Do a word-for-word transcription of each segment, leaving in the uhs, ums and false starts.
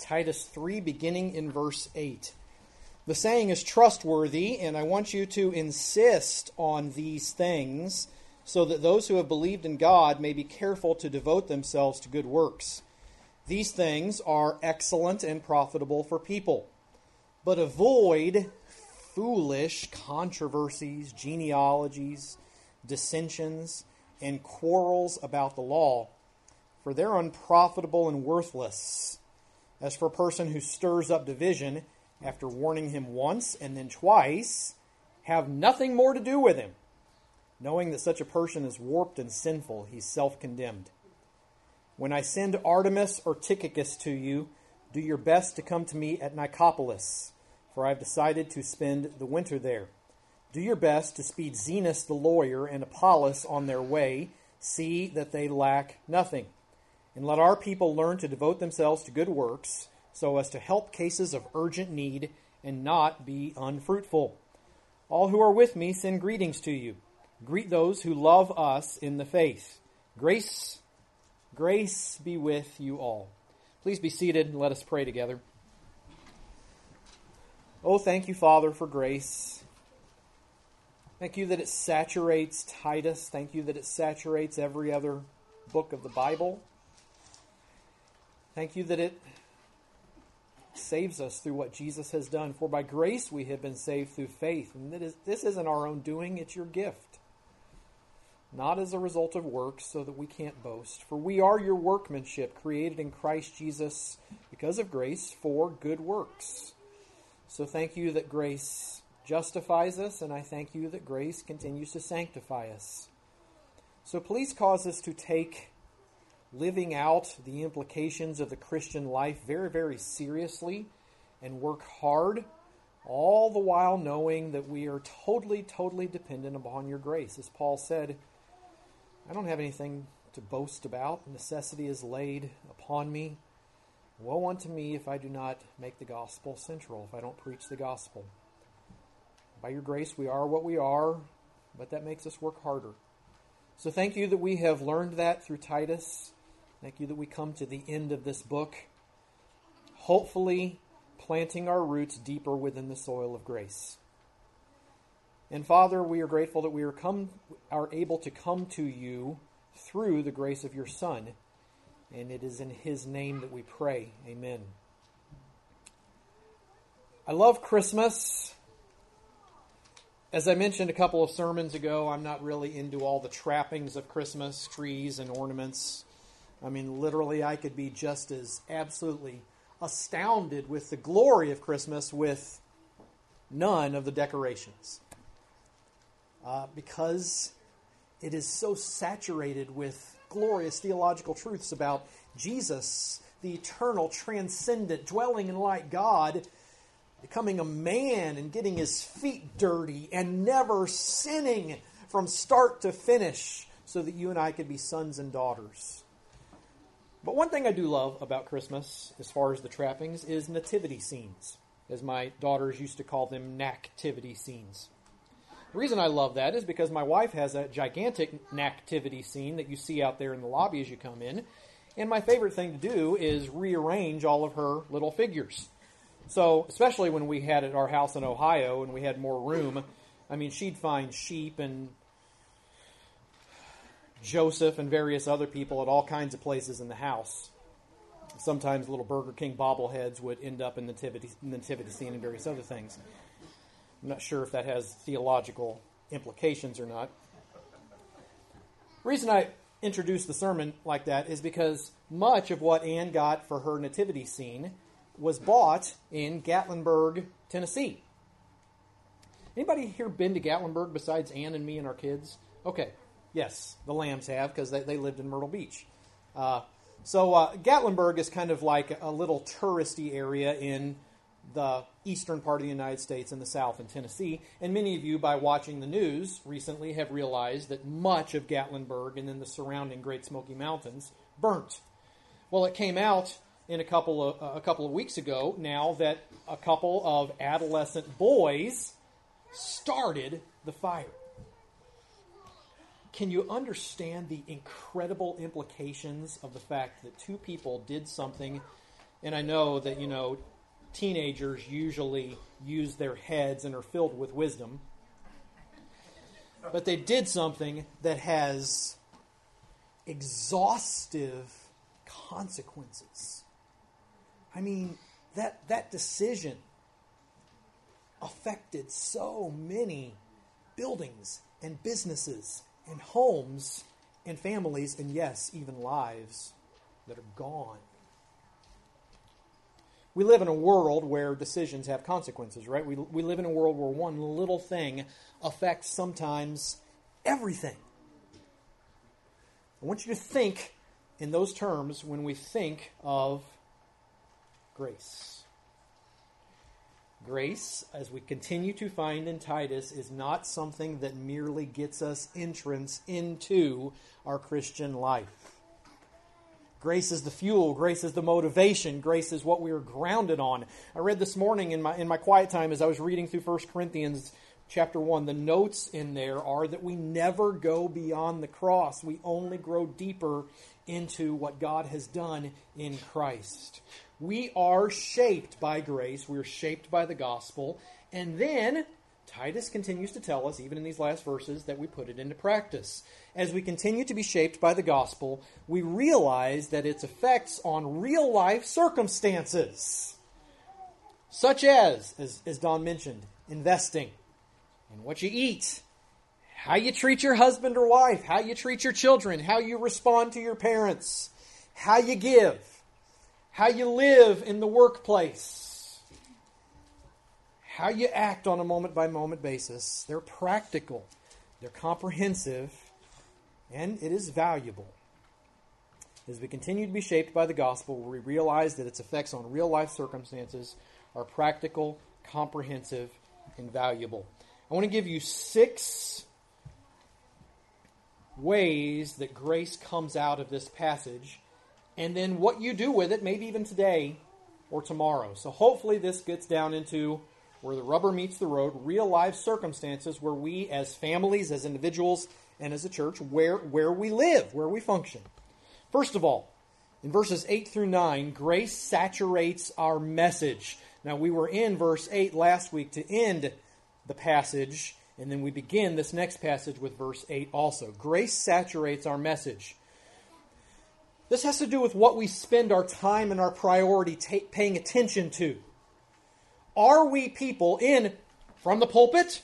Titus three, beginning in verse eight. The saying is trustworthy, and I want you to insist on these things so that those who have believed in God may be careful to devote themselves to good works. These things are excellent and profitable for people. But avoid foolish controversies, genealogies, dissensions, and quarrels about the law, for they're unprofitable and worthless. As for a person who stirs up division, after warning him once and then twice, have nothing more to do with him. Knowing that such a person is warped and sinful, he's self-condemned. When I send Artemis or Tychicus to you, do your best to come to me at Nicopolis, for I have decided to spend the winter there. Do your best to speed Zenas the lawyer and Apollos on their way. See that they lack nothing. And let our people learn to devote themselves to good works, so as to help cases of urgent need and not be unfruitful. All who are with me send greetings to you. Greet those who love us in the faith. Grace, grace be with you all. Please be seated and let us pray together. Oh, thank you, Father, for grace. Thank you that it saturates Titus. Thank you that it saturates every other book of the Bible. Thank you that it saves us through what Jesus has done. For by grace we have been saved through faith. And that is, this isn't our own doing, it's your gift. Not as a result of works, so that we can't boast. For we are your workmanship, created in Christ Jesus because of grace for good works. So thank you that grace justifies us, and I thank you that grace continues to sanctify us. So please cause us to take living out the implications of the Christian life very, very seriously and work hard, all the while knowing that we are totally, totally dependent upon your grace. As Paul said, I don't have anything to boast about. Necessity is laid upon me. Woe unto me if I do not make the gospel central, if I don't preach the gospel. By your grace we are what we are, but that makes us work harder. So thank you that we have learned that through Titus. Thank you that we come to the end of this book, hopefully planting our roots deeper within the soil of grace. And Father, we are grateful that we are come are able to come to you through the grace of your Son. And it is in his name that we pray. Amen. I love Christmas. As I mentioned a couple of sermons ago, I'm not really into all the trappings of Christmas, trees and ornaments. I mean, literally, I could be just as absolutely astounded with the glory of Christmas with none of the decorations. Uh, because it is so saturated with glorious theological truths about Jesus, the eternal, transcendent, dwelling in light God, becoming a man and getting his feet dirty and never sinning from start to finish so that you and I could be sons and daughters. But one thing I do love about Christmas, as far as the trappings, is nativity scenes, as my daughters used to call them, nativity scenes. The reason I love that is because my wife has a gigantic nativity scene that you see out there in the lobby as you come in, and my favorite thing to do is rearrange all of her little figures. So, especially when we had at our house in Ohio and we had more room, I mean, she'd find sheep and Joseph and various other people at all kinds of places in the house. Sometimes little Burger King bobbleheads would end up in the nativity, nativity scene and various other things. I'm not sure if that has theological implications or not. The reason I introduced the sermon like that is because much of what Ann got for her nativity scene was bought in Gatlinburg, Tennessee. Anybody here been to Gatlinburg besides Ann and me and our kids? Okay. Yes, the Lambs have, because they, they lived in Myrtle Beach. Uh, so uh, Gatlinburg is kind of like a little touristy area in the eastern part of the United States and the south in Tennessee. And many of you, by watching the news recently, have realized that much of Gatlinburg and then the surrounding Great Smoky Mountains burnt. Well, it came out in a couple of uh, a couple of weeks ago now that a couple of adolescent boys started the fire. Can you understand the incredible implications of the fact that two people did something And I know that, you know, teenagers usually use their heads and are filled with wisdom. But they did something that has exhaustive consequences. I mean, that that decision affected so many buildings and businesses and homes and families, and yes, even lives that are gone. We live in a world where decisions have consequences, right? We, we live in a world where one little thing affects sometimes everything. I want you to think in those terms when we think of grace. Grace, as we continue to find in Titus, is not something that merely gets us entrance into our Christian life. Grace is the fuel. Grace is the motivation. Grace is what we are grounded on. I read this morning in my in my quiet time as I was reading through First Corinthians chapter one. The notes in there are that we never go beyond the cross. We only grow deeper into what God has done in Christ. We are shaped by grace. We are shaped by the gospel. And then Titus continues to tell us, even in these last verses, that we put it into practice. As we continue to be shaped by the gospel, we realize that its effects on real life circumstances, such as, as, as Don mentioned, investing in what you eat, how you treat your husband or wife, how you treat your children, how you respond to your parents, how you give, how you live in the workplace, how you act on a moment-by-moment basis. They're practical, they're comprehensive, and it is valuable. As we continue to be shaped by the gospel, we realize that its effects on real-life circumstances are practical, comprehensive, and valuable. I want to give you six ways that grace comes out of this passage, and then what you do with it, maybe even today or tomorrow. So hopefully this gets down into where the rubber meets the road, real life circumstances where we as families, as individuals, and as a church, where, where we live, where we function. First of all, in verses eight through nine, grace saturates our message. Now, we were in verse eight last week to end the passage, and then we begin this next passage with verse eight also. Grace saturates our message. This has to do with what we spend our time and our priority ta- paying attention to. Are we people in, from the pulpit,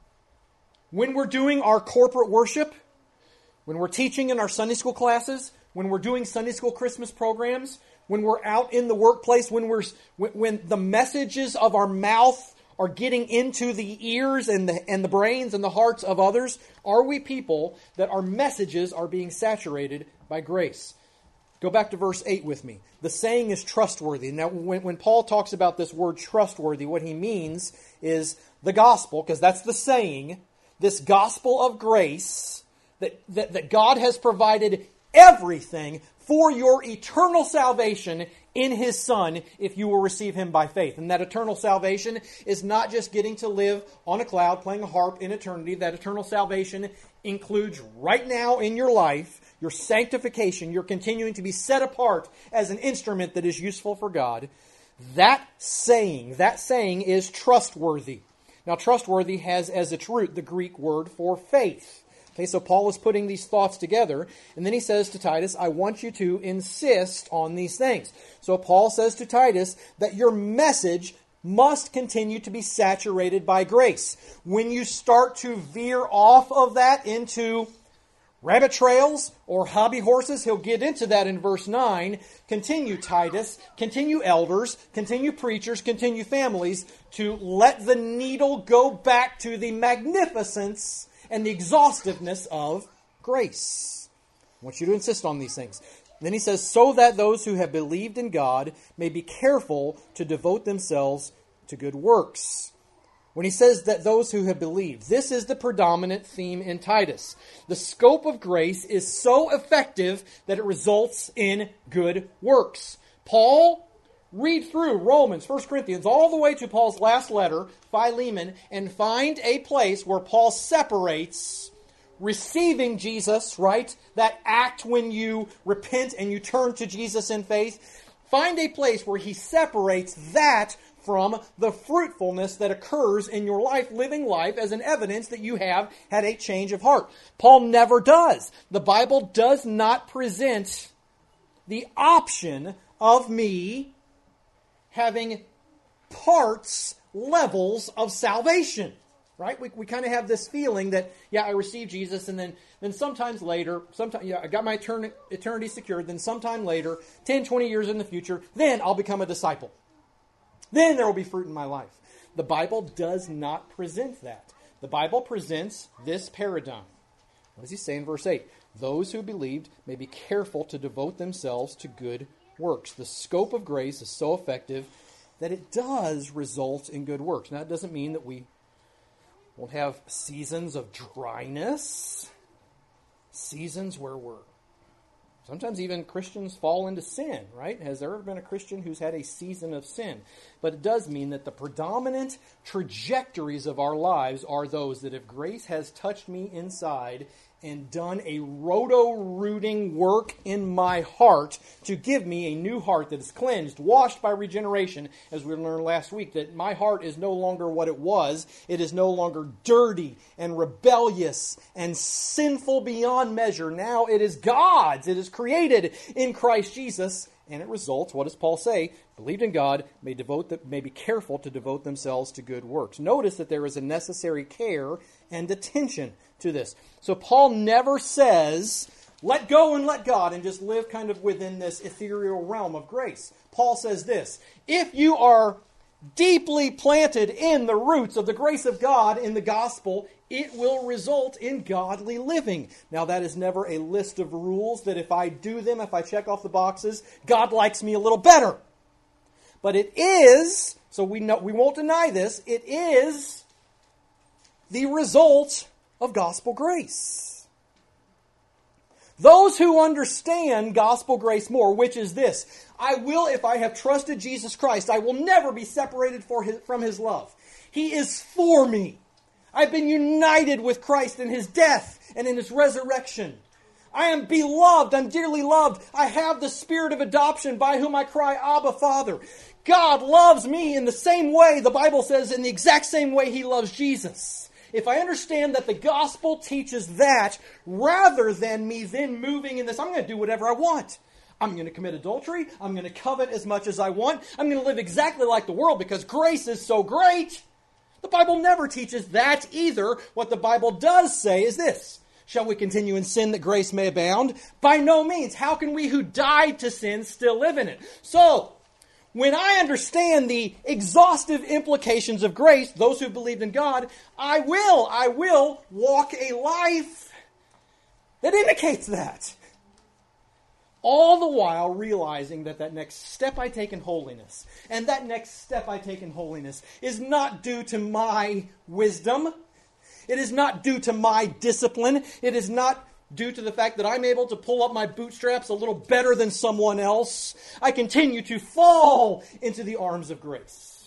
when we're doing our corporate worship, when we're teaching in our Sunday school classes, when we're doing Sunday school Christmas programs, when we're out in the workplace, when we're when, when the messages of our mouth are getting into the ears and the and the brains and the hearts of others? Are we people that our messages are being saturated by grace? Go back to verse eight with me. The saying is trustworthy. Now, when, when Paul talks about this word trustworthy, what he means is the gospel, because that's the saying, this gospel of grace, that, that, that God has provided everything for your eternal salvation in His Son if you will receive Him by faith. And that eternal salvation is not just getting to live on a cloud playing a harp in eternity. That eternal salvation includes right now in your life your sanctification, your continuing to be set apart as an instrument that is useful for God. That saying, that saying is trustworthy. Now, trustworthy has as its root the Greek word for faith. Okay, so Paul is putting these thoughts together, and then he says to Titus, I want you to insist on these things. So Paul says to Titus that your message must continue to be saturated by grace. When you start to veer off of that into rabbit trails or hobby horses, he'll get into that in verse nine. Continue, Titus, continue elders, continue preachers, continue families to let the needle go back to the magnificence and the exhaustiveness of grace. I want you to insist on these things. And then he says, so that those who have believed in God may be careful to devote themselves to good works. When he says that those who have believed, this is the predominant theme in Titus. The scope of grace is so effective that it results in good works. Paul, read through Romans, First Corinthians, all the way to Paul's last letter, Philemon, and find a place where Paul separates receiving Jesus, right? That act when you repent and you turn to Jesus in faith, Find a place where he separates that from the fruitfulness that occurs in your life, living life, as an evidence that you have had a change of heart. Paul never does. The Bible does not present the option of me having parts, levels of salvation. Right? We we kind of have this feeling that, yeah, I received Jesus, and then, then sometimes later, sometime, yeah, I got my etern- eternity secured, then sometime later, ten, twenty years in the future, then I'll become a disciple. Then there will be fruit in my life. The Bible does not present that. The Bible presents this paradigm. What does he say in verse eight? Those who believed may be careful to devote themselves to good works. The scope of grace is so effective that it does result in good works. Now, it doesn't mean that we won't have seasons of dryness, seasons where we're, sometimes even Christians fall into sin, right? Has there ever been a Christian who's had a season of sin? But it does mean that the predominant trajectories of our lives are those that if grace has touched me inside and done a roto-rooting work in my heart to give me a new heart that is cleansed, washed by regeneration, as we learned last week, that my heart is no longer what it was. It is no longer dirty and rebellious and sinful beyond measure. Now it is God's. It is created in Christ Jesus. And it results, what does Paul say? Believed in God, may devote the, may be careful to devote themselves to good works. Notice that there is a necessary care and attention to this. So Paul never says, let go and let God, and just live kind of within this ethereal realm of grace. Paul says this, if you are deeply planted in the roots of the grace of God in the gospel, it will result in godly living. Now, that is never a list of rules that if I do them, if I check off the boxes, God likes me a little better. But it is, so we know, we won't deny this, it is the result of gospel grace. Those who understand gospel grace more, which is this, I will, if I have trusted Jesus Christ, I will never be separated for his, from His love. He is for me. I've been united with Christ in His death and in His resurrection. I am beloved. I'm dearly loved. I have the spirit of adoption by whom I cry, Abba, Father. God loves me in the same way, the Bible says, in the exact same way He loves Jesus. If I understand that the gospel teaches that, rather than me then moving in this, I'm going to do whatever I want. I'm going to commit adultery. I'm going to covet as much as I want. I'm going to live exactly like the world because grace is so great. The Bible never teaches that either. What the Bible does say is this. Shall we continue in sin that grace may abound? By no means. How can we who died to sin still live in it? So, when I understand the exhaustive implications of grace, those who believed in God, I will, I will walk a life that indicates that. All the while realizing that that next step I take in holiness, and that next step I take in holiness, is not due to my wisdom. It is not due to my discipline. It is not due to the fact that I'm able to pull up my bootstraps a little better than someone else. I continue to fall into the arms of grace.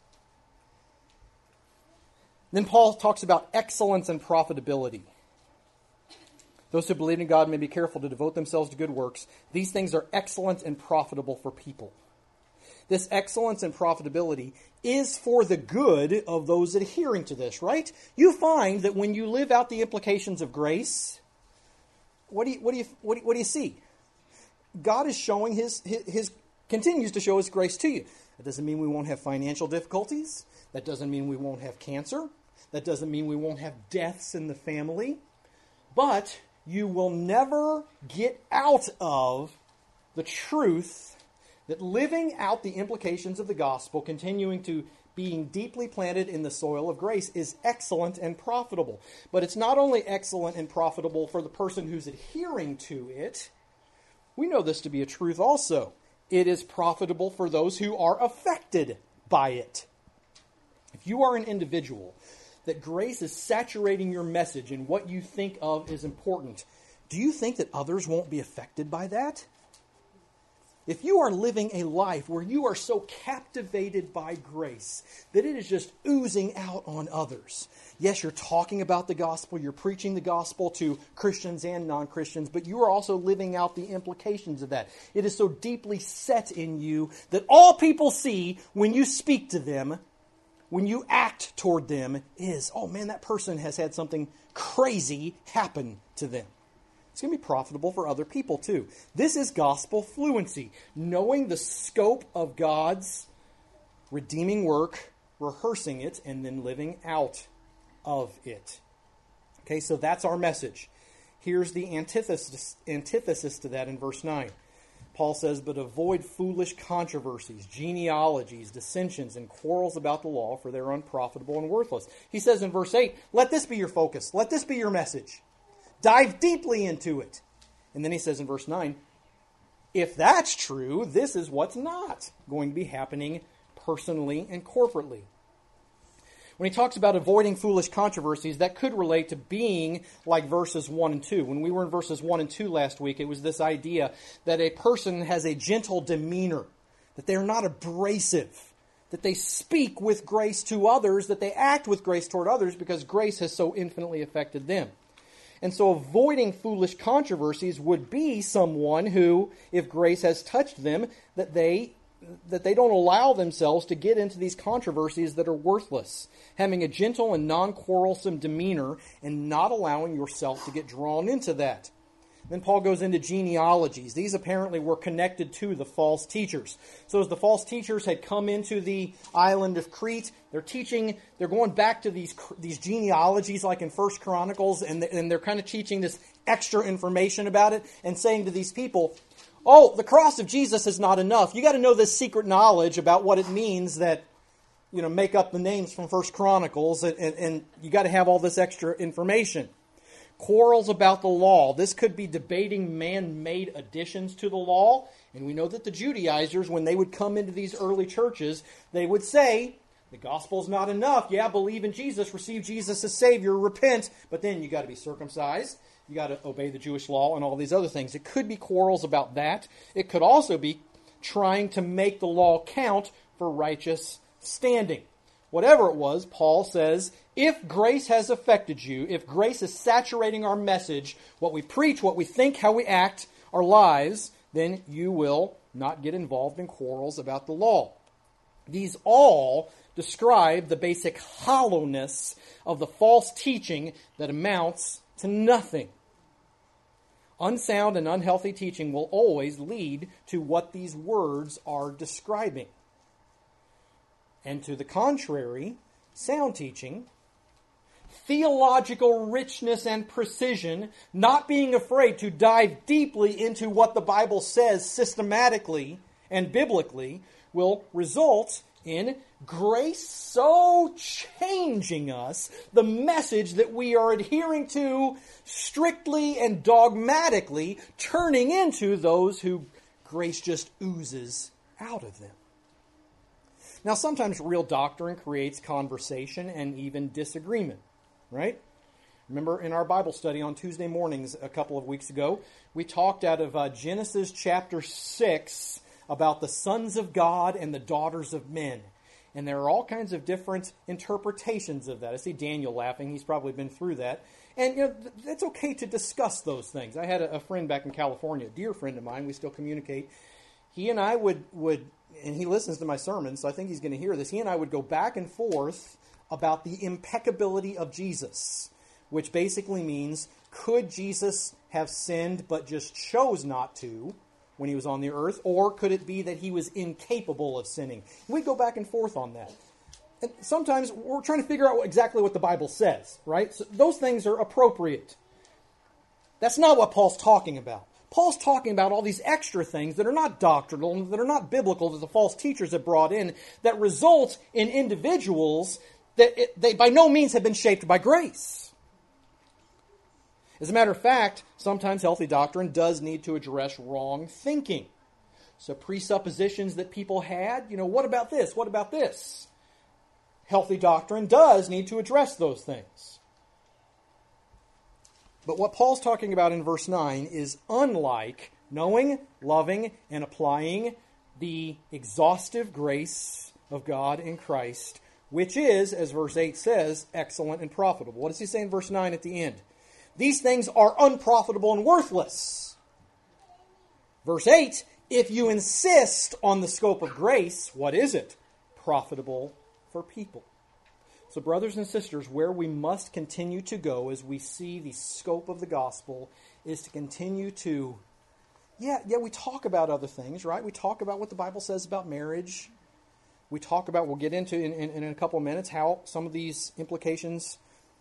Then Paul talks about excellence and profitability. Those who believe in God may be careful to devote themselves to good works. These things are excellent and profitable for people. This excellence and profitability is for the good of those adhering to this, right? You find that when you live out the implications of grace, what do you, what do you, what do you, what do you see? God is showing his, his, his, continues to show His grace to you. That doesn't mean we won't have financial difficulties. That doesn't mean we won't have cancer. That doesn't mean we won't have deaths in the family. But you will never get out of the truth that living out the implications of the gospel, continuing to being deeply planted in the soil of grace, is excellent and profitable. But it's not only excellent and profitable for the person who's adhering to it. We know this to be a truth also. It is profitable for those who are affected by it. If you are an individual that grace is saturating your message and what you think of is important, do you think that others won't be affected by that? If you are living a life where you are so captivated by grace that it is just oozing out on others, yes, you're talking about the gospel, you're preaching the gospel to Christians and non-Christians, but you are also living out the implications of that. It is so deeply set in you that all people see when you speak to them, when you act toward them, is, oh man, that person has had something crazy happen to them. It's going to be profitable for other people too. This is gospel fluency, knowing the scope of God's redeeming work, rehearsing it, and then living out of it. Okay, so that's our message. Here's the antithesis, antithesis to that in verse nine. Paul says, but avoid foolish controversies, genealogies, dissensions, and quarrels about the law, for they're unprofitable and worthless. He says in verse eight, let this be your focus. Let this be your message. Dive deeply into it. And then he says in verse nine, if that's true, this is what's not going to be happening personally and corporately. When he talks about avoiding foolish controversies, that could relate to being like verses one and two. When we were in verses one and two last week, it was this idea that a person has a gentle demeanor, that they're not abrasive, that they speak with grace to others, that they act with grace toward others because grace has so infinitely affected them. And so avoiding foolish controversies would be someone who, if grace has touched them, that they that they don't allow themselves to get into these controversies that are worthless. Having a gentle and non-quarrelsome demeanor and not allowing yourself to get drawn into that. Then Paul goes into genealogies. These apparently were connected to the false teachers. So as the false teachers had come into the island of Crete, they're teaching, they're going back to these these genealogies like in First Chronicles, and they're kind of teaching this extra information about it and saying to these people, oh, the cross of Jesus is not enough. You got to know this secret knowledge about what it means that, you know, make up the names from First Chronicles, and, and, and you got to have all this extra information. Quarrels about the law. This could be debating man-made additions to the law. And we know that the Judaizers, when they would come into these early churches, they would say, the gospel's not enough. Yeah, believe in Jesus, receive Jesus as Savior, repent, but then you got to be circumcised. You got to obey the Jewish law and all these other things. It could be quarrels about that. It could also be trying to make the law count for righteous standing. Whatever it was, Paul says, if grace has affected you, if grace is saturating our message, what we preach, what we think, how we act, our lives, then you will not get involved in quarrels about the law. These all describe the basic hollowness of the false teaching that amounts to nothing. Unsound and unhealthy teaching will always lead to what these words are describing. And to the contrary, sound teaching, theological richness and precision, not being afraid to dive deeply into what the Bible says systematically and biblically, will result in grace so changing us, the message that we are adhering to strictly and dogmatically, turning into those who grace just oozes out of them. Now, sometimes real doctrine creates conversation and even disagreement, right? Remember in our Bible study on Tuesday mornings a couple of weeks ago, we talked out of uh, Genesis chapter six about the sons of God and the daughters of men. And there are all kinds of different interpretations of that. I see Daniel laughing. He's probably been through that. And you know, it's okay to discuss those things. I had a, a friend back in California, a dear friend of mine. We still communicate. He and I would... would and he listens to my sermons, so I think he's going to hear this. He and I would go back and forth about the impeccability of Jesus, which basically means, could Jesus have sinned but just chose not to when he was on the earth, or could it be that he was incapable of sinning? We'd go back and forth on that. And sometimes we're trying to figure out exactly what the Bible says, right? So those things are appropriate. That's not what Paul's talking about. Paul's talking about all these extra things that are not doctrinal, that are not biblical, that the false teachers have brought in, that result in individuals that it, they by no means have been shaped by grace. As a matter of fact, sometimes healthy doctrine does need to address wrong thinking. So presuppositions that people had, you know, what about this? What about this? Healthy doctrine does need to address those things. But what Paul's talking about in verse nine is unlike Knowing, loving, and applying the exhaustive grace of God in Christ, which is, as verse eight says, excellent and profitable. What does he say in verse nine at the end? These things are unprofitable and worthless. Verse eight, if you insist on the scope of grace, what is it? Profitable for people. So brothers and sisters, where we must continue to go as we see the scope of the gospel is to continue to, yeah, yeah, we talk about other things, right? We talk about what the Bible says about marriage. We talk about, we'll get into in, in, in a couple of minutes, how some of these implications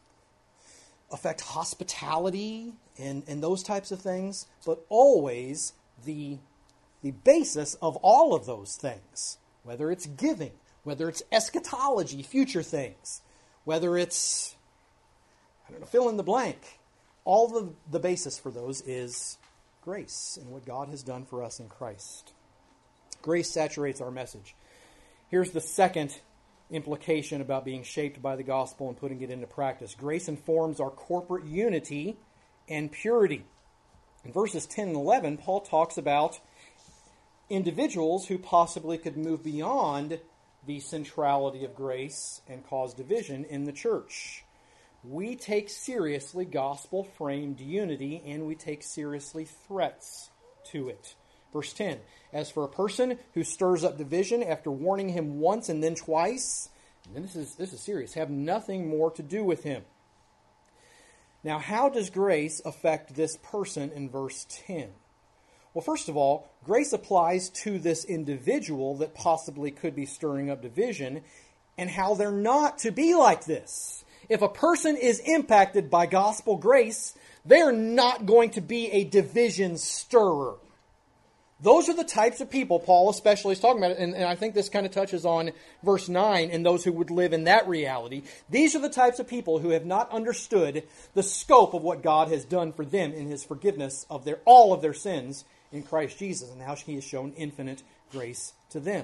affect hospitality and, and those types of things. But always the, the basis of all of those things, whether it's giving, whether it's eschatology, future things, whether it's, I don't know, fill in the blank, all the, the basis for those is grace and what God has done for us in Christ. Grace saturates our message. Here's the second implication about being shaped by the gospel and putting it into practice. Grace informs our corporate unity and purity. In verses ten and eleven, Paul talks about individuals who possibly could move beyond the centrality of grace and cause division in the church. We take seriously gospel-framed unity, and we take seriously threats to it. Verse ten, as for a person who stirs up division after warning him once and then twice, and this is, this is serious, have nothing more to do with him. Now, how does grace affect this person in verse ten? Well, first of all, grace applies to this individual that possibly could be stirring up division and how they're not to be like this. If a person is impacted by gospel grace, they're not going to be a division stirrer. Those are the types of people Paul especially is talking about, and, and I think this kind of touches on verse nine and those who would live in that reality. These are the types of people who have not understood the scope of what God has done for them in His forgiveness of their all of their sins in Christ Jesus, and how He has shown infinite grace to them.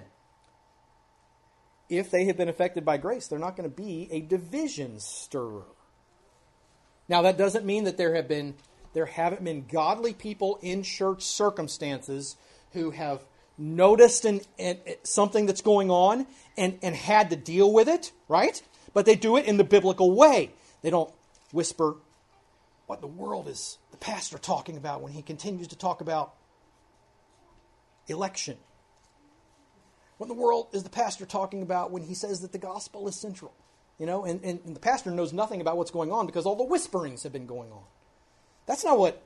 If they have been affected by grace, they're not going to be a division stirrer. Now, that doesn't mean that there have been there haven't been godly people in church circumstances who have noticed an, an, something that's going on and, and had to deal with it, right? But they do it in the biblical way. They don't whisper, what in the world is the pastor talking about when he continues to talk about election? What in the world is the pastor talking about when he says that the gospel is central? You know, and, and, and the pastor knows nothing about what's going on because all the whisperings have been going on. That's not what,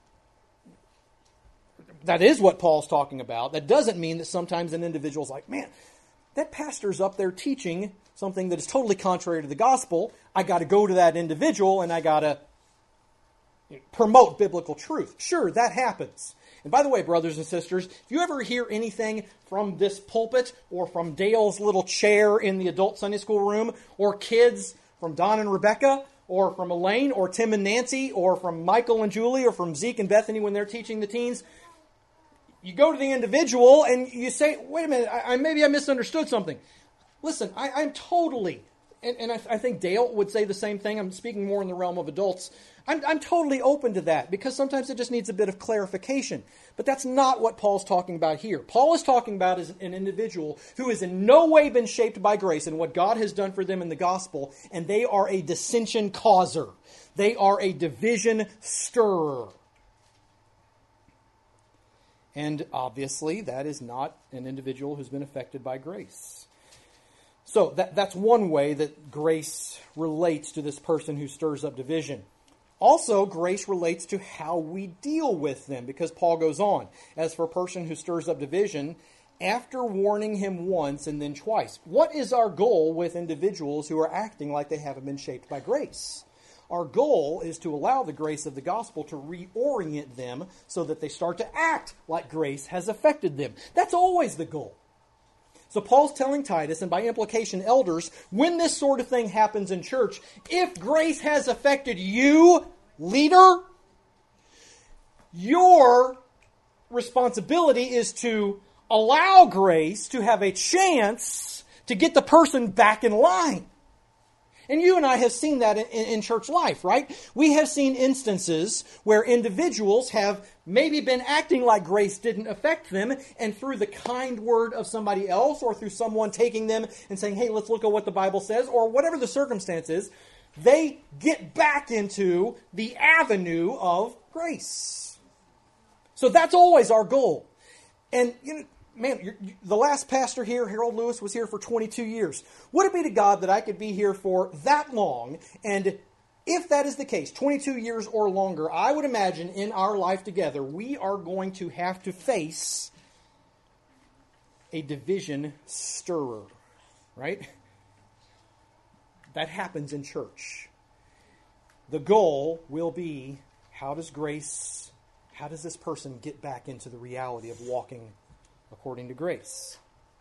that is what Paul's talking about. That doesn't mean that sometimes an individual's like, man, that pastor's up there teaching something that is totally contrary to the gospel. I got to go to that individual and I got to promote biblical truth. Sure, that happens. And by the way, brothers and sisters, if you ever hear anything from this pulpit or from Dale's little chair in the adult Sunday school room, or kids from Don and Rebecca, or from Elaine, or Tim and Nancy, or from Michael and Julie, or from Zeke and Bethany when they're teaching the teens, you go to the individual and you say, wait a minute, I, I, maybe I misunderstood something. Listen, I, I'm totally, and, and I, I think Dale would say the same thing. I'm speaking more in the realm of adults. I'm, I'm totally open to that because sometimes it just needs a bit of clarification. But that's not what Paul's talking about here. Paul is talking about is an individual who has in no way been shaped by grace and what God has done for them in the gospel, and they are a dissension causer. They are a division stirrer. And obviously, that is not an individual who's been affected by grace. So that, that's one way that grace relates to this person who stirs up division. Also, grace relates to how we deal with them, because Paul goes on. As for a person who stirs up division, after warning him once and then twice. What is our goal with individuals who are acting like they haven't been shaped by grace? Our goal is to allow the grace of the gospel to reorient them so that they start to act like grace has affected them. That's always the goal. So Paul's telling Titus, and by implication elders, when this sort of thing happens in church, if grace has affected you, leader, your responsibility is to allow grace to have a chance to get the person back in line. And you and I have seen that in, in church life, right? We have seen instances where individuals have maybe been acting like grace didn't affect them, and through the kind word of somebody else, or through someone taking them and saying, hey, let's look at what the Bible says, or whatever the circumstance is, they get back into the avenue of grace. So that's always our goal. And, you know, man, you're, you, the last pastor here, Harold Lewis, was here for twenty-two years. Would it be to God that I could be here for that long? And if that is the case, twenty-two years or longer, I would imagine in our life together, we are going to have to face a division stirrer, right? That happens in church. The goal will be, how does grace, how does this person get back into the reality of walking according to grace?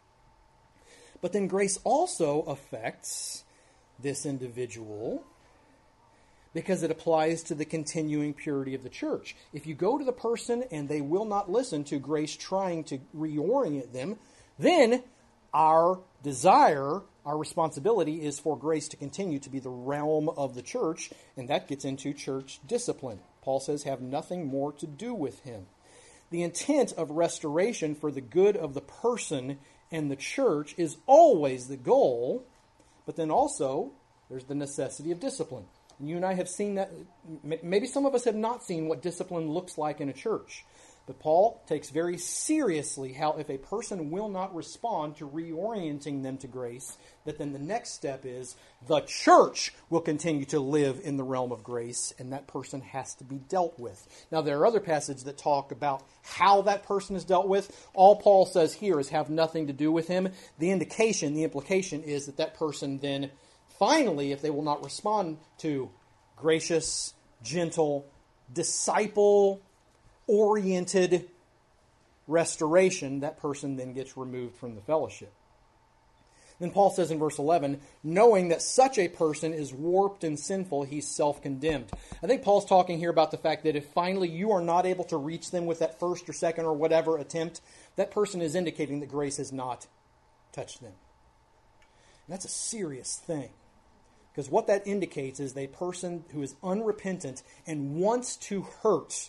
But then grace also affects this individual because it applies to the continuing purity of the church. If you go to the person and they will not listen to grace trying to reorient them, then our desire, our responsibility is for grace to continue to be the realm of the church, and that gets into church discipline. Paul says, have nothing more to do with him. The intent of restoration for the good of the person and the church is always the goal, but then also there's the necessity of discipline. And you and I have seen that. Maybe some of us have not seen what discipline looks like in a church. But Paul takes very seriously how if a person will not respond to reorienting them to grace, that then the next step is the church will continue to live in the realm of grace, and that person has to be dealt with. Now, there are other passages that talk about how that person is dealt with. All Paul says here is have nothing to do with him. The indication, the implication is that that person then, finally, if they will not respond to gracious, gentle, disciple oriented restoration, that person then gets removed from the fellowship. Then Paul says in verse eleven, knowing that such a person is warped and sinful, he's self-condemned. I think Paul's talking here about the fact that if finally you are not able to reach them with that first or second or whatever attempt, that person is indicating that grace has not touched them. And that's a serious thing. Because what that indicates is a person who is unrepentant and wants to hurt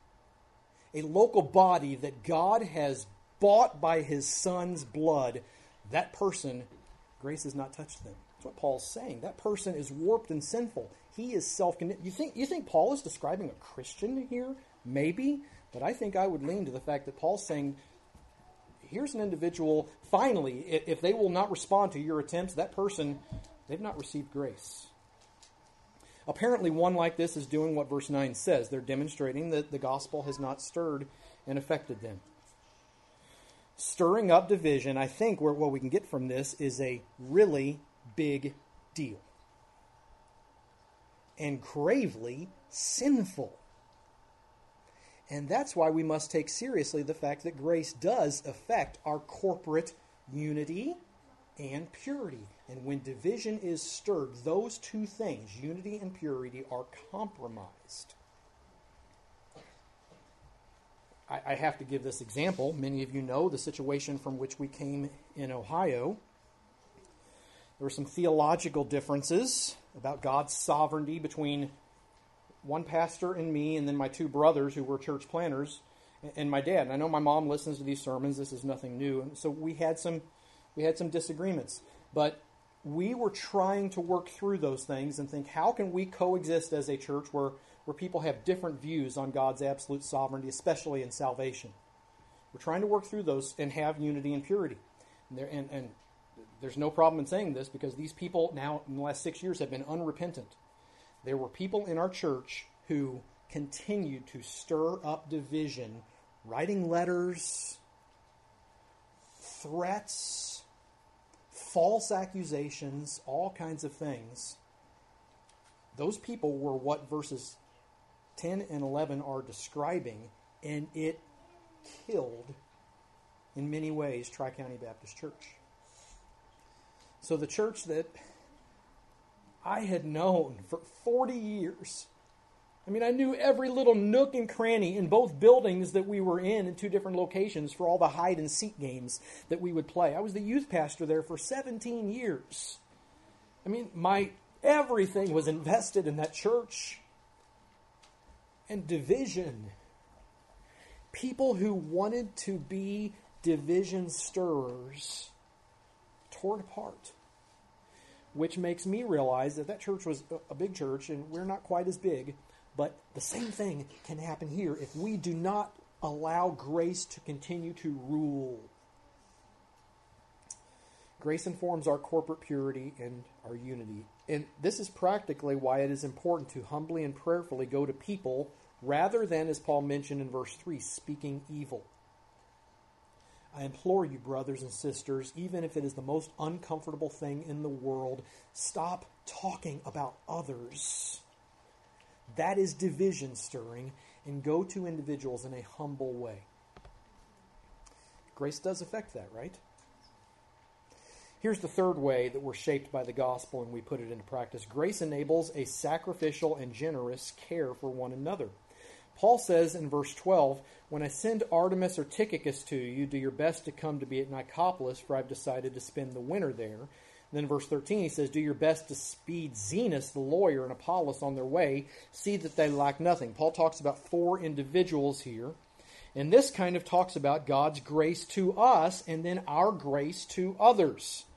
a local body that God has bought by his Son's blood. That person, grace has not touched them. That's what Paul's saying. That person is warped and sinful. He is self-condemned. You think, you think Paul is describing a Christian here? Maybe. But I think I would lean to the fact that Paul's saying, here's an individual, finally, if they will not respond to your attempts, that person, they've not received grace. Apparently, one like this is doing what verse nine says. They're demonstrating that the gospel has not stirred and affected them. Stirring up division, I think what we can get from this is a really big deal. And gravely sinful. And that's why we must take seriously the fact that grace does affect our corporate unity and purity. And when division is stirred, those two things, unity and purity, are compromised. I, I have to give this example. Many of you know the situation from which we came in Ohio. There were some theological differences about God's sovereignty between one pastor and me, and then my two brothers who were church planners, and my dad. And I know my mom listens to these sermons. This is nothing new. And so we had some we had some disagreements. But we were trying to work through those things and think, how can we coexist as a church where, where people have different views on God's absolute sovereignty, especially in salvation? We're trying to work through those and have unity and purity. And, there, and, and there's no problem in saying this because these people now in the last six years have been unrepentant. There were people in our church who continued to stir up division, writing letters, threats, false accusations, all kinds of things. Those people were what verses ten and eleven are describing, and it killed, in many ways, Tri-County Baptist Church. So the church that I had known for forty years, I mean, I knew every little nook and cranny in both buildings that we were in, in two different locations, for all the hide-and-seek games that we would play. I was the youth pastor there for seventeen years. I mean, my Everything was invested in that church. And division. People who wanted to be division stirrers tore it apart. Which makes me realize that that church was a big church, and we're not quite as big. But the same thing can happen here if we do not allow grace to continue to rule. Grace informs our corporate purity and our unity. And this is practically why it is important to humbly and prayerfully go to people rather than, as Paul mentioned in verse three, speaking evil. I implore you, brothers and sisters, even if it is the most uncomfortable thing in the world, stop talking about others. That is division stirring, and go to individuals in a humble way. Grace does affect that, right? Here's the third way that we're shaped by the gospel and we put it into practice. Grace enables a sacrificial and generous care for one another. Paul says in verse twelve, when I send Artemas or Tychicus to you, do your best to come to be at Nicopolis, for I've decided to spend the winter there. And then in verse thirteen he says, do your best to speed Zenas, the lawyer, and Apollos on their way. See that they lack nothing. Paul talks about four individuals here. And this kind of talks about God's grace to us and then our grace to others.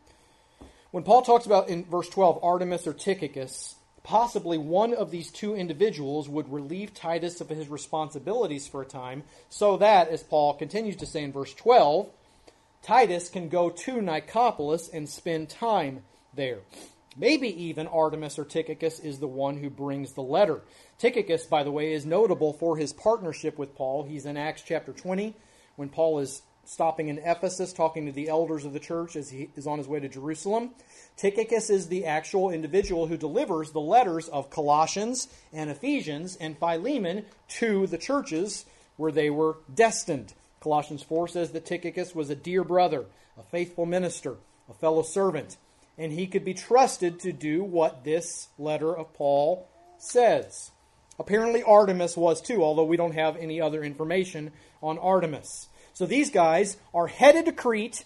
When Paul talks about in verse twelve, Artemas or Tychicus, possibly one of these two individuals would relieve Titus of his responsibilities for a time, so that, as Paul continues to say in verse twelve, Titus can go to Nicopolis and spend time there. Maybe even Artemas or Tychicus is the one who brings the letter. Tychicus, by the way, is notable for his partnership with Paul. He's in Acts chapter twenty, when Paul is stopping in Ephesus, talking to the elders of the church as he is on his way to Jerusalem. Tychicus is the actual individual who delivers the letters of Colossians and Ephesians and Philemon to the churches where they were destined. Colossians four says that Tychicus was a dear brother, a faithful minister, a fellow servant, and he could be trusted to do what this letter of Paul says. Apparently Artemas was too, although we don't have any other information on Artemas. So these guys are headed to Crete,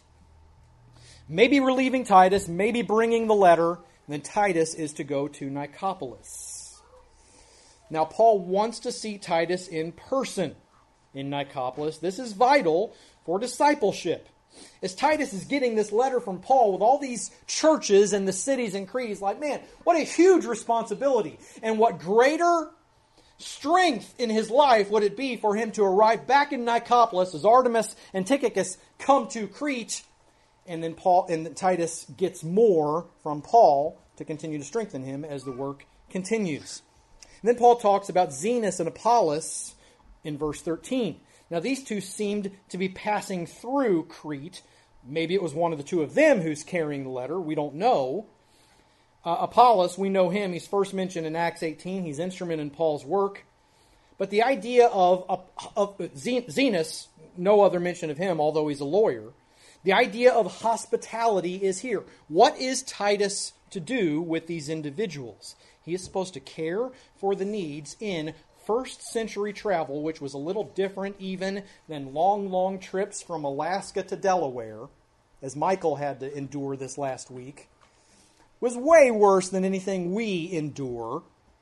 maybe relieving Titus, maybe bringing the letter, and then Titus is to go to Nicopolis. Now, Paul wants to see Titus in person in Nicopolis. This is vital for discipleship. As Titus is getting this letter from Paul with all these churches and the cities in Crete, he's like, man, what a huge responsibility. And what greater strength in his life would it be for him to arrive back in Nicopolis as Artemas and Tychicus come to Crete, and then Paul and then Titus gets more from Paul to continue to strengthen him as the work continues. And then Paul talks about Zenas and Apollos in verse thirteen. Now these two seemed to be passing through Crete. Maybe it was one of the two of them who's carrying the letter. We don't know. Uh, Apollos, we know him. He's first mentioned in Acts eighteen. He's instrument in Paul's work. But the idea of, of, of Zenas, no other mention of him, although he's a lawyer. The idea of hospitality is here. What is Titus to do with these individuals? He is supposed to care for the needs in first century travel, which was a little different even than long, long trips from Alaska to Delaware, as Michael had to endure this last week. Was way worse than anything we endure.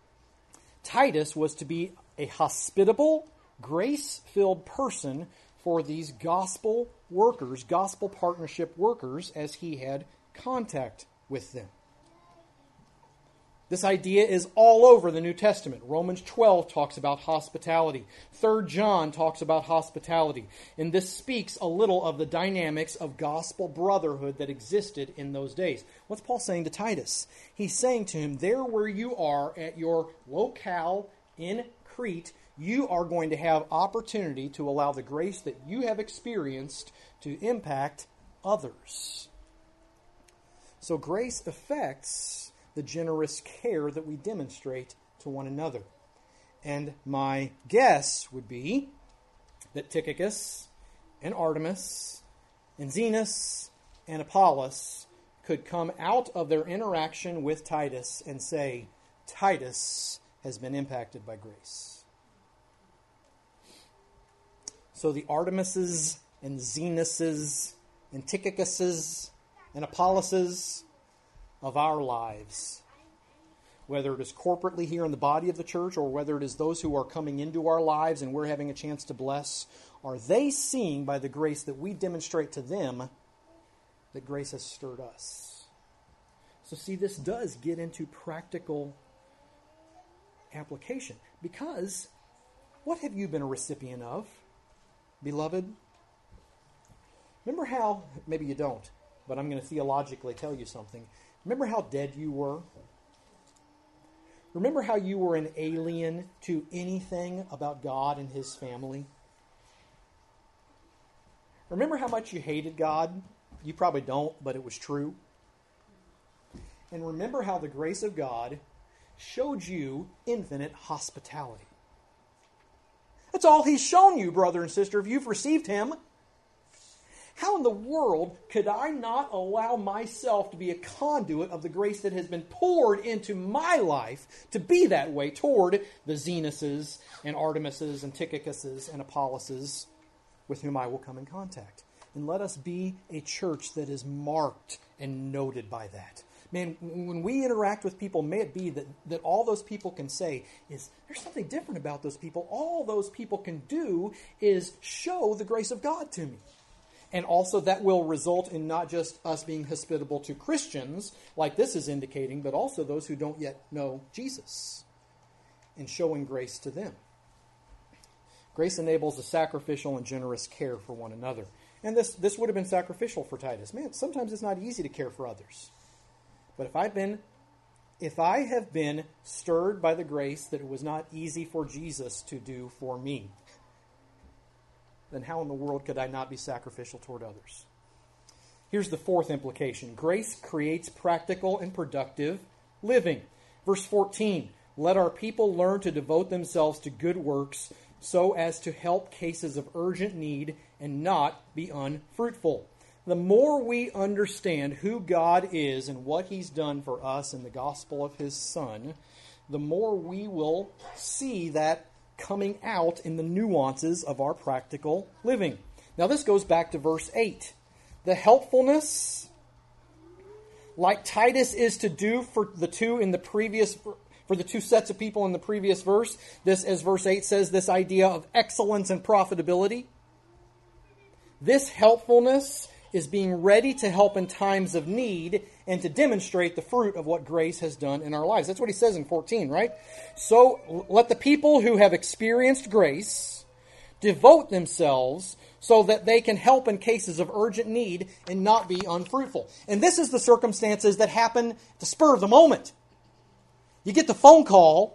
Titus was to be a hospitable, grace-filled person for these gospel workers, gospel partnership workers, as he had contact with them. This idea is all over the New Testament. Romans twelve talks about hospitality. Third John talks about hospitality. And this speaks a little of the dynamics of gospel brotherhood that existed in those days. What's Paul saying to Titus? He's saying to him, there where you are at your locale in Crete, you are going to have opportunity to allow the grace that you have experienced to impact others. So grace affects the generous care that we demonstrate to one another. And my guess would be that Tychicus and Artemas and Zenas and Apollos could come out of their interaction with Titus and say, Titus has been impacted by grace. So the Artemases and Zenases and Tychicuses and Apolloses of our lives whether it is corporately here in the body of the church or whether it is those who are coming into our lives and we're having a chance to bless, are they seeing by the grace that we demonstrate to them that grace has stirred us? So see, this does get into practical application. Because what have you been a recipient of, beloved? Remember how, maybe you don't, but I'm going to theologically tell you something. Remember how dead you were? Remember how you were an alien to anything about God and His family? Remember how much you hated God? You probably don't, but it was true. And remember how the grace of God showed you infinite hospitality. That's all He's shown you, brother and sister, if you've received Him. How in the world could I not allow myself to be a conduit of the grace that has been poured into my life to be that way toward the Zenuses and Artemises and Tychicuses and Apolloses with whom I will come in contact? And let us be a church that is marked and noted by that. Man, when we interact with people, may it be that, that all those people can say is, there's something different about those people. All those people can do is show the grace of God to me. And also that will result in not just us being hospitable to Christians, like this is indicating, but also those who don't yet know Jesus, and showing grace to them. Grace enables a sacrificial and generous care for one another. And this, this would have been sacrificial for Titus. Man, sometimes it's not easy to care for others. But if I've been, if I have been stirred by the grace that it was not easy for Jesus to do for me, then how in the world could I not be sacrificial toward others? Here's the fourth implication. Grace creates practical and productive living. Verse fourteen, let our people learn to devote themselves to good works so as to help cases of urgent need and not be unfruitful. The more we understand who God is and what He's done for us in the gospel of His Son, the more we will see that coming out in the nuances of our practical living. Now this goes back to verse eight. The helpfulness, like Titus is to do for the two in the previous, for the two sets of people in the previous verse, this, as verse eight says, this idea of excellence and profitability. This helpfulness is being ready to help in times of need and to demonstrate the fruit of what grace has done in our lives. That's what he says in fourteen, right? So let the people who have experienced grace devote themselves so that they can help in cases of urgent need and not be unfruitful. And this is the circumstances that happen at the spur of the moment. You get the phone call,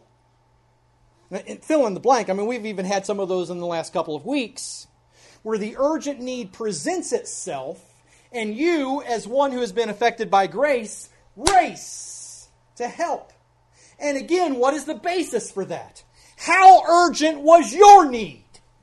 and fill in the blank. I mean, we've even had some of those in the last couple of weeks, where the urgent need presents itself, and you, as one who has been affected by grace, race to help. And again, what is the basis for that? How urgent was your need?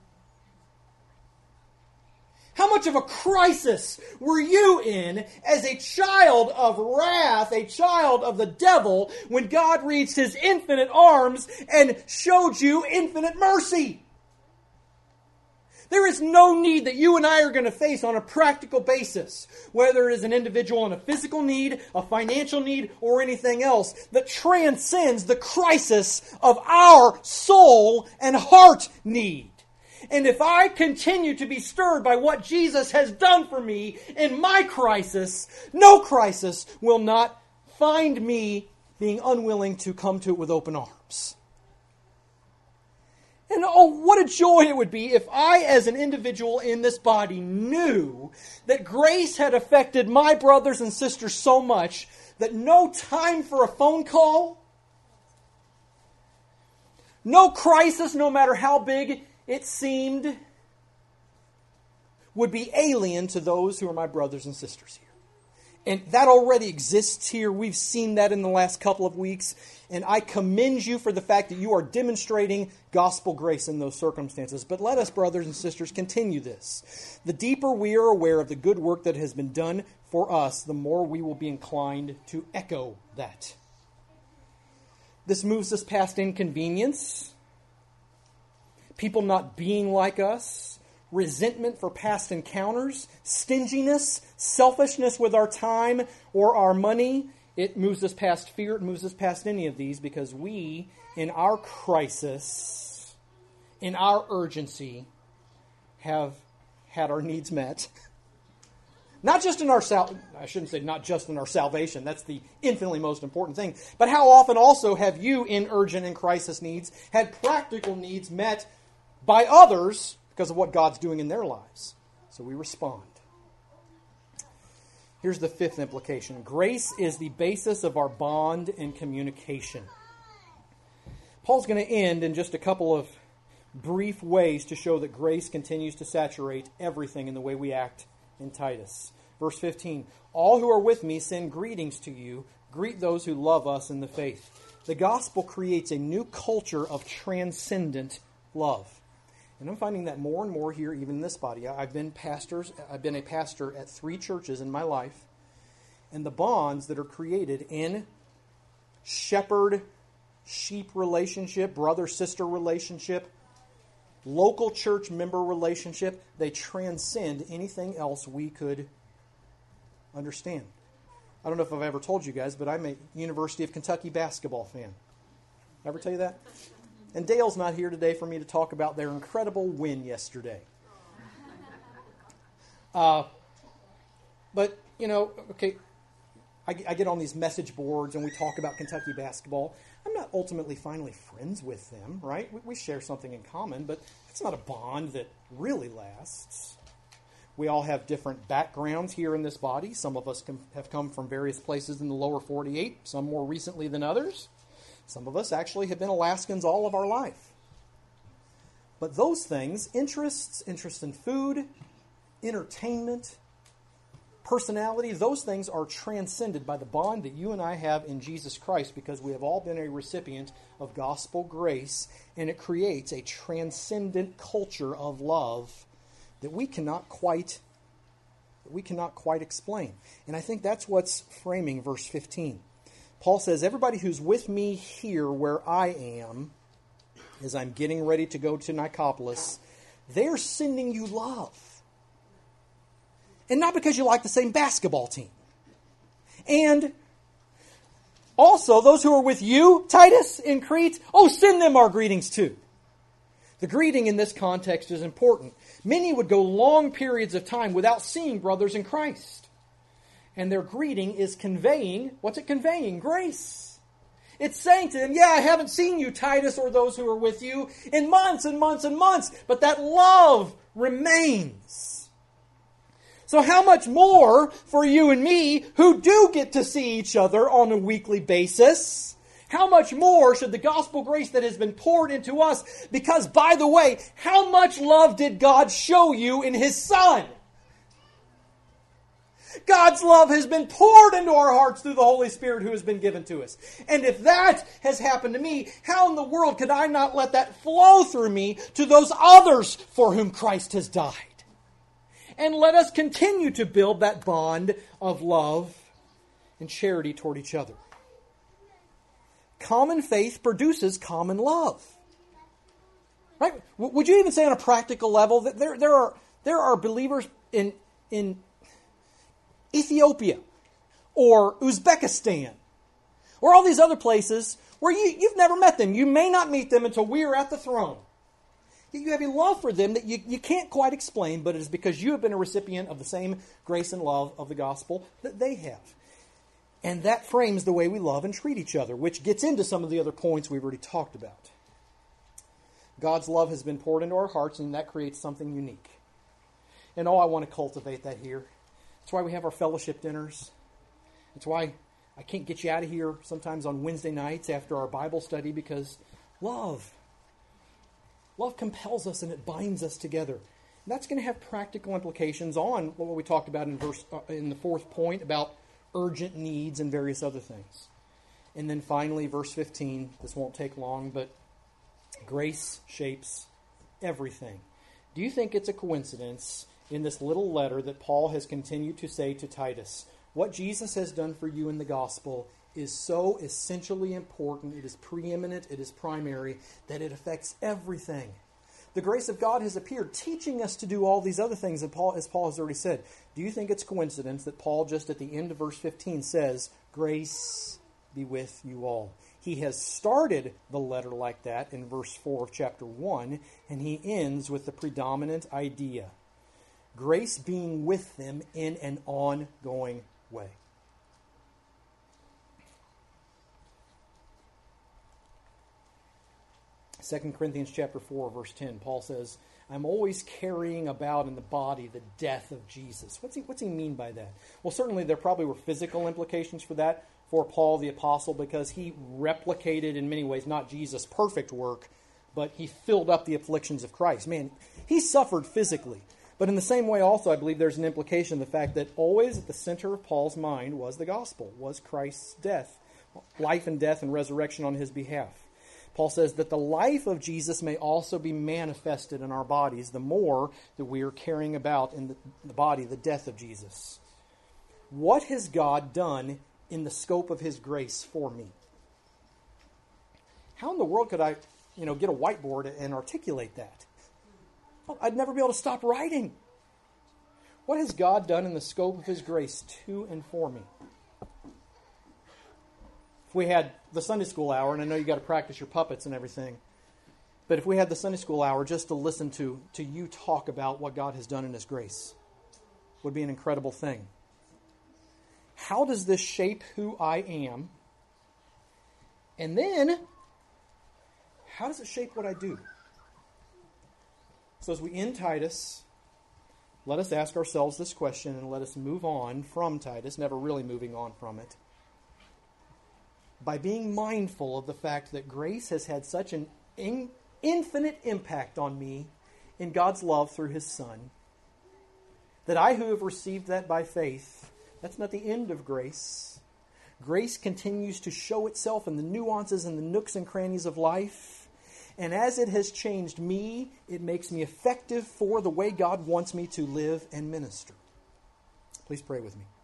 How much of a crisis were you in as a child of wrath, a child of the devil, when God reached His infinite arms and showed you infinite mercy? There is no need that you and I are going to face on a practical basis, whether it is an individual in a physical need, a financial need, or anything else, that transcends the crisis of our soul and heart need. And if I continue to be stirred by what Jesus has done for me in my crisis, no crisis will not find me being unwilling to come to it with open arms. And oh, what a joy it would be if I, as an individual in this body, knew that grace had affected my brothers and sisters so much that no time for a phone call, no crisis, no matter how big it seemed, would be alien to those who are my brothers and sisters here. And that already exists here. We've seen that in the last couple of weeks. And I commend you for the fact that you are demonstrating gospel grace in those circumstances. But let us, brothers and sisters, continue this. The deeper we are aware of the good work that has been done for us, the more we will be inclined to echo that. This moves us past inconvenience, people not being like us, resentment for past encounters, stinginess, selfishness with our time or our money, It moves us past fear. It moves us past any of these because we, in our crisis, in our urgency, have had our needs met. Not just in our sal- I shouldn't say not just in our salvation. That's the infinitely most important thing. But how often also have you, in urgent and crisis needs, had practical needs met by others because of what God's doing in their lives? So we respond. Here's the fifth implication. Grace is the basis of our bond and communication. Paul's going to end in just a couple of brief ways to show that grace continues to saturate everything in the way we act in Titus. Verse fifteen, all who are with me send greetings to you. Greet those who love us in the faith. The gospel creates a new culture of transcendent love. And I'm finding that more and more here, even in this body. I've been pastors. I've been a pastor at three churches in my life. And the bonds that are created in shepherd-sheep relationship, brother-sister relationship, local church member relationship, they transcend anything else we could understand. I don't know if I've ever told you guys, but I'm a University of Kentucky basketball fan. Ever tell you that? And Dale's not here today for me to talk about their incredible win yesterday. Uh, but, you know, okay, I, I get on these message boards and we talk about Kentucky basketball. I'm not ultimately finally friends with them, right? We, we share something in common, but it's not a bond that really lasts. We all have different backgrounds here in this body. Some of us com- have come from various places in the lower forty-eight, some more recently than others. Some of us actually have been Alaskans all of our life. But those things, interests, interest in food, entertainment, personality, those things are transcended by the bond that you and I have in Jesus Christ because we have all been a recipient of gospel grace, and it creates a transcendent culture of love that we cannot quite that we cannot quite explain. And I think that's what's framing verse fifteen. Paul says, everybody who's with me here where I am, as I'm getting ready to go to Nicopolis, they're sending you love. And not because you like the same basketball team. And also, those who are with you, Titus, in Crete, oh, send them our greetings too. The greeting in this context is important. Many would go long periods of time without seeing brothers in Christ. And their greeting is conveying, what's it conveying? Grace. It's saying to them, yeah, I haven't seen you, Titus, or those who are with you, in months and months and months, but that love remains. So how much more for you and me, who do get to see each other on a weekly basis, how much more should the gospel grace that has been poured into us, because, by the way, how much love did God show you in His Son? God's love has been poured into our hearts through the Holy Spirit who has been given to us. And if that has happened to me, how in the world could I not let that flow through me to those others for whom Christ has died? And let us continue to build that bond of love and charity toward each other. Common faith produces common love. Right? Would you even say on a practical level that there, there are there are believers in in Ethiopia or Uzbekistan or all these other places where you, you've never met them. You may not meet them until we are at the throne. You have a love for them that you, you can't quite explain, but it is because you have been a recipient of the same grace and love of the gospel that they have. And that frames the way we love and treat each other, which gets into some of the other points we've already talked about. God's love has been poured into our hearts, and that creates something unique. And oh, I want to cultivate that here. That's why we have our fellowship dinners. That's why I can't get you out of here sometimes on Wednesday nights after our Bible study, because love. Love compels us and it binds us together. And that's going to have practical implications on what we talked about in verse uh, in the fourth point about urgent needs and various other things. And then finally, verse fifteen, this won't take long, but grace shapes everything. Do you think it's a coincidence in this little letter that Paul has continued to say to Titus, what Jesus has done for you in the gospel is so essentially important, it is preeminent, it is primary, that it affects everything. The grace of God has appeared, teaching us to do all these other things, that Paul, as Paul has already said. Do you think it's coincidence that Paul, just at the end of verse fifteen, says, grace be with you all? He has started the letter like that in verse four of chapter one, and he ends with the predominant idea. Grace being with them in an ongoing way. Second Corinthians chapter four, verse ten, Paul says, I'm always carrying about in the body the death of Jesus. What's he, what's he mean by that? Well, certainly there probably were physical implications for that for Paul the apostle, because he replicated in many ways not Jesus' perfect work, but he filled up the afflictions of Christ. Man, he suffered physically. But in the same way also, I believe there's an implication, the fact that always at the center of Paul's mind was the gospel, was Christ's death, life and death and resurrection on his behalf. Paul says that the life of Jesus may also be manifested in our bodies the more that we are carrying about in the, the body the death of Jesus. What has God done in the scope of his grace for me? How in the world could I, you know, get a whiteboard and articulate that? Well, I'd never be able to stop writing. What has God done in the scope of his grace to and for me? If we had the Sunday school hour, and I know you got to practice your puppets and everything, but if we had the Sunday school hour just to listen to, to you talk about what God has done in his grace, would be an incredible thing. How does this shape who I am? And then, how does it shape what I do? So as we end Titus, let us ask ourselves this question and let us move on from Titus, never really moving on from it, by being mindful of the fact that grace has had such an in, infinite impact on me in God's love through his Son, that I who have received that by faith, that's not the end of grace. Grace continues to show itself in the nuances and the nooks and crannies of life. And as it has changed me, it makes me effective for the way God wants me to live and minister. Please pray with me.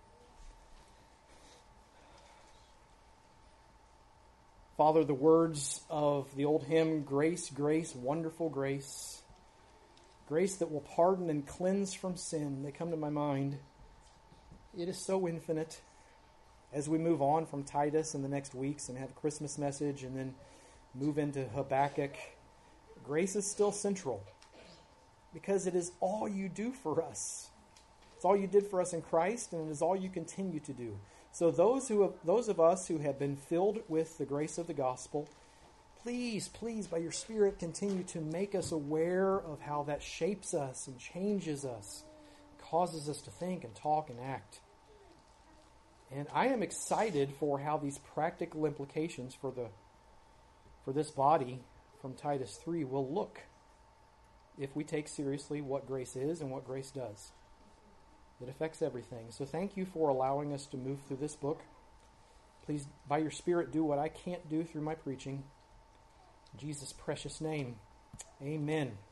Father, the words of the old hymn, Grace, Grace, Wonderful Grace, grace that will pardon and cleanse from sin, they come to my mind. It is so infinite. As we move on from Titus in the next weeks and have a Christmas message and then move into Habakkuk, grace is still central because it is all you do for us. It's all you did for us in Christ, and it is all you continue to do. So those who have, those of us who have been filled with the grace of the gospel, please, please, by your Spirit, continue to make us aware of how that shapes us and changes us, causes us to think and talk and act. And I am excited for how these practical implications for the for this body from Titus three will look if we take seriously what grace is and what grace does. It affects everything. So thank you for allowing us to move through this book. Please, by your Spirit, do what I can't do through my preaching. In Jesus' precious name, amen.